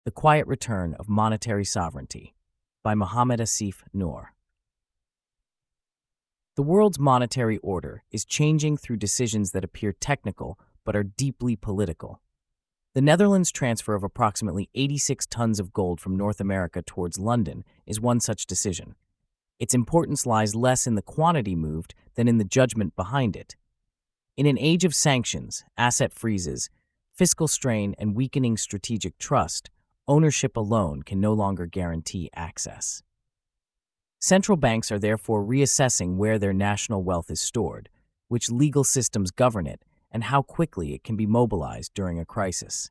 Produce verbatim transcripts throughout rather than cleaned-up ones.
The Quiet Return of Monetary Sovereignty by Mohammed Asif Noor. The world's monetary order is changing through decisions that appear technical but are deeply political. The Netherlands' transfer of approximately eighty-six tons of gold from North America towards London is one such decision. Its importance lies less in the quantity moved than in the judgment behind it. In an age of sanctions, asset freezes, fiscal strain, and weakening strategic trust, ownership alone can no longer guarantee access. Central banks are therefore reassessing where their national wealth is stored, which legal systems govern it, and how quickly it can be mobilized during a crisis.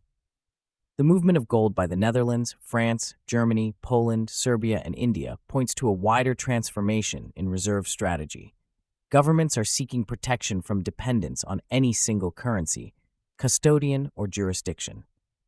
The movement of gold by the Netherlands, France, Germany, Poland, Serbia, and India points to a wider transformation in reserve strategy. Governments are seeking protection from dependence on any single currency, custodian, or jurisdiction.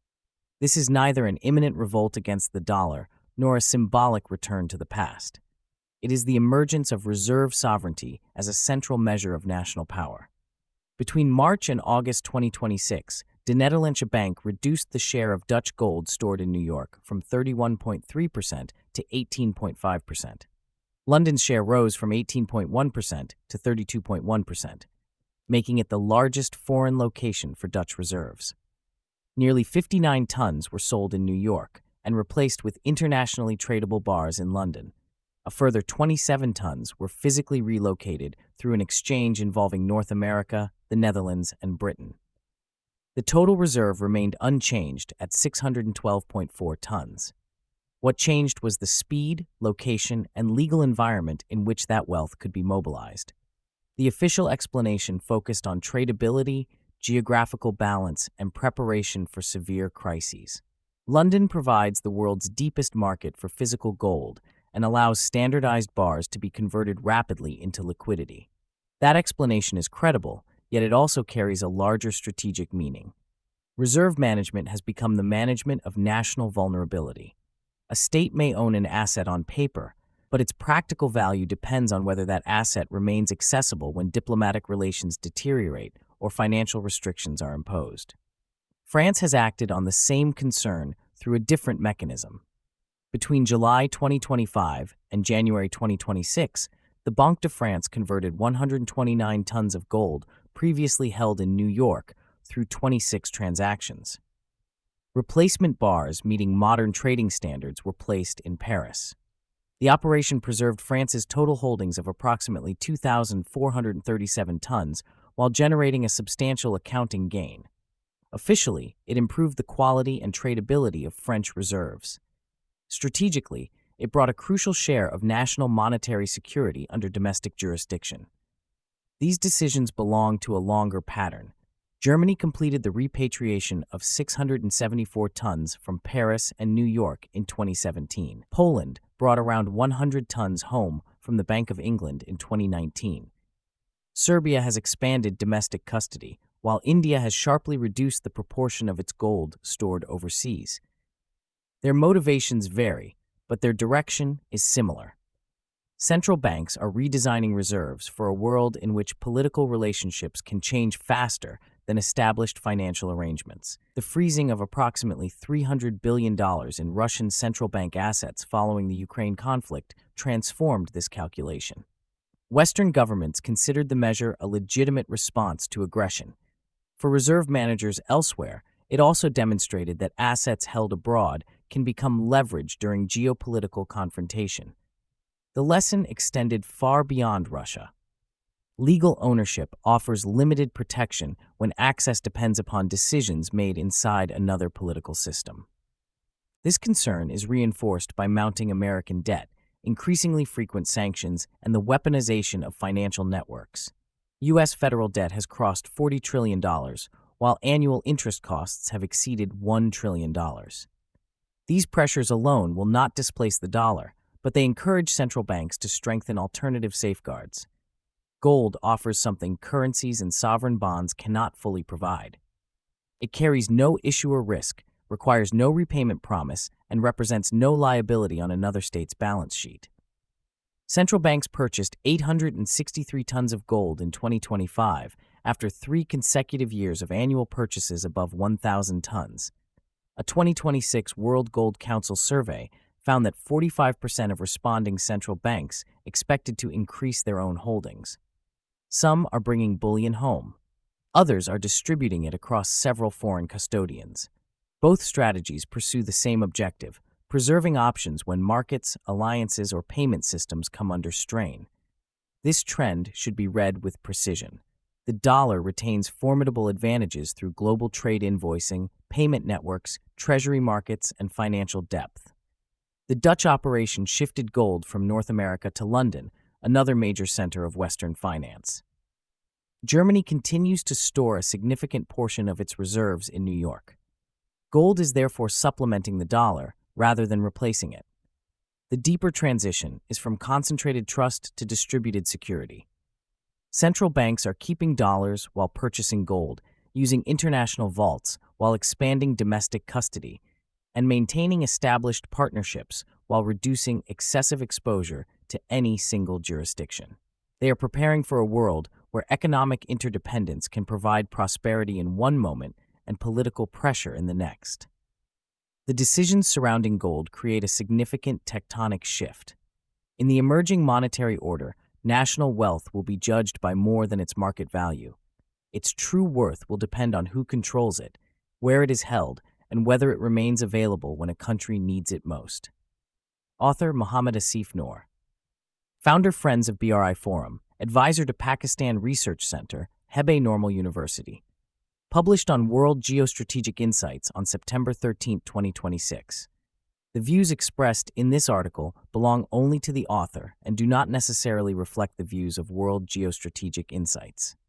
This is neither an imminent revolt against the dollar nor a symbolic return to the past. It is the emergence of reserve sovereignty as a central measure of national power. Between March and August twenty twenty-six, De Nederlandsche Bank reduced the share of Dutch gold stored in New York from thirty-one point three percent to eighteen point five percent. London's share rose from eighteen point one percent to thirty-two point one percent, making it the largest foreign location for Dutch reserves. Nearly fifty-nine tons were sold in New York and replaced with internationally tradable bars in London. A further twenty-seven tons were physically relocated through an exchange involving North America, the Netherlands, and Britain. The total reserve remained unchanged at six hundred twelve point four tons. What changed was the speed, location, and legal environment in which that wealth could be mobilized. The official explanation focused on tradability, geographical balance, and preparation for severe crises. London provides the world's deepest market for physical gold and allows standardized bars to be converted rapidly into liquidity. That explanation is credible, yet it also carries a larger strategic meaning. Reserve management has become the management of national vulnerability. A state may own an asset on paper, but its practical value depends on whether that asset remains accessible when diplomatic relations deteriorate or financial restrictions are imposed. France has acted on the same concern through a different mechanism. Between July twenty twenty-five and January twenty twenty-six, the Banque de France converted one hundred twenty-nine tons of gold previously held in New York through twenty-six transactions. Replacement bars meeting modern trading standards were placed in Paris. The operation preserved France's total holdings of approximately two thousand four hundred thirty-seven tons while generating a substantial accounting gain. Officially, it improved the quality and tradability of French reserves. Strategically, it brought a crucial share of national monetary security under domestic jurisdiction. These decisions belong to a longer pattern. Germany completed the repatriation of six hundred seventy-four tons from Paris and New York in twenty seventeen. Poland brought around one hundred tons home from the Bank of England in twenty nineteen. Serbia has expanded domestic custody, while India has sharply reduced the proportion of its gold stored overseas. Their motivations vary, but their direction is similar. Central banks are redesigning reserves for a world in which political relationships can change faster than established financial arrangements. The freezing of approximately three hundred billion dollars in Russian central bank assets following the Ukraine conflict transformed this calculation. Western governments considered the measure a legitimate response to aggression. For reserve managers elsewhere, it also demonstrated that assets held abroad can become leverage during geopolitical confrontation. The lesson extended far beyond Russia. Legal ownership offers limited protection when access depends upon decisions made inside another political system. This concern is reinforced by mounting American debt, increasingly frequent sanctions, and the weaponization of financial networks. U S federal debt has crossed forty trillion dollars, while annual interest costs have exceeded one trillion dollars. These pressures alone will not displace the dollar, but they encourage central banks to strengthen alternative safeguards. Gold offers something currencies and sovereign bonds cannot fully provide. It carries no issuer risk, requires no repayment promise, and represents no liability on another state's balance sheet. Central banks purchased eight hundred sixty-three tons of gold in twenty twenty-five after three consecutive years of annual purchases above one thousand tons. A twenty twenty-six World Gold Council survey found that forty-five percent of responding central banks expected to increase their own holdings. Some are bringing bullion home. Others are distributing it across several foreign custodians. Both strategies pursue the same objective, preserving options when markets, alliances, or payment systems come under strain. This trend should be read with precision. The dollar retains formidable advantages through global trade invoicing, payment networks, treasury markets, and financial depth. The Dutch operation shifted gold from North America to London, another major center of Western finance. Germany continues to store a significant portion of its reserves in New York. Gold is therefore supplementing the dollar rather than replacing it. The deeper transition is from concentrated trust to distributed security. Central banks are keeping dollars while purchasing gold, using international vaults while expanding domestic custody, and maintaining established partnerships while reducing excessive exposure to any single jurisdiction. They are preparing for a world where economic interdependence can provide prosperity in one moment and political pressure in the next. The decisions surrounding gold create a significant tectonic shift. In the emerging monetary order, national wealth will be judged by more than its market value. Its true worth will depend on who controls it, where it is held, and whether it remains available when a country needs it most. Author Mohammad Asif Noor. Founder Friends of B R I Forum, advisor to Pakistan Research Center, Hebei Normal University. Published on World Geostrategic Insights on September thirteenth, twenty twenty-six. The views expressed in this article belong only to the author and do not necessarily reflect the views of World Geostrategic Insights.